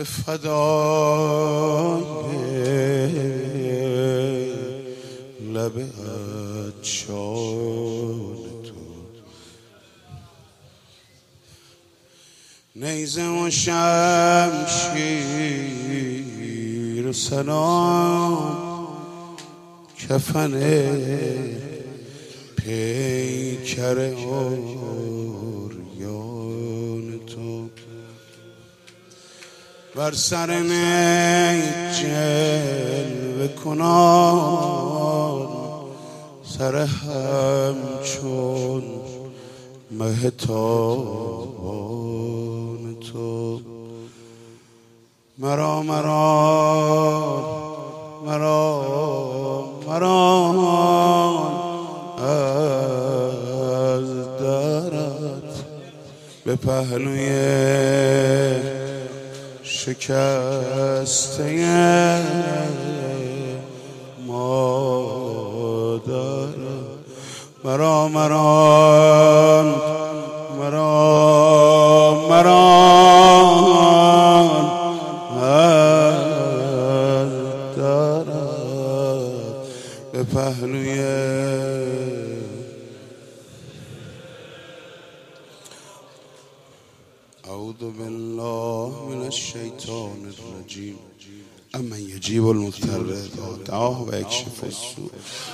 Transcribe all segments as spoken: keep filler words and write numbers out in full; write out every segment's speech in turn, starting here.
به فدای لب عطشان تو، نیزه و شمشیر و سلام، کفن پیکر عریان تو، بر سر نی جلوه کنان، سر همچون مهتابان تو، مرا مرا مرا مرا از درت به پهلوی شکسته مادر، مرا مرا مرا مرا از درت به پهلوی اعوذ بالله من الشیطان الرجیم. اما یجیب المضطر اذا دعاه و یکشف السوء.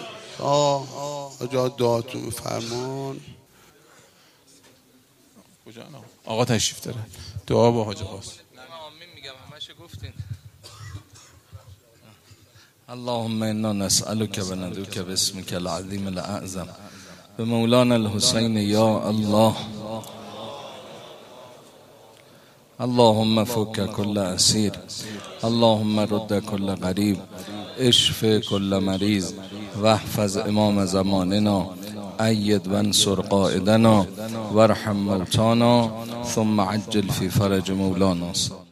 آجا دعاتون فرمان. کجا نه آقا تشریف داره. دعا با حاج عباس. آمین میگم همش گفتین. اللهم انا نسألك بندوك باسمك العظیم الاعظم به مولانا الحسین یا الله. اللهم فك كل اسیر، اللهم رد كل غریب، اشف كل مریض، واحفظ امام زماننا، اید وانصر قائدنا، وارحم موتانا، ثم عجل في فرج مولانا.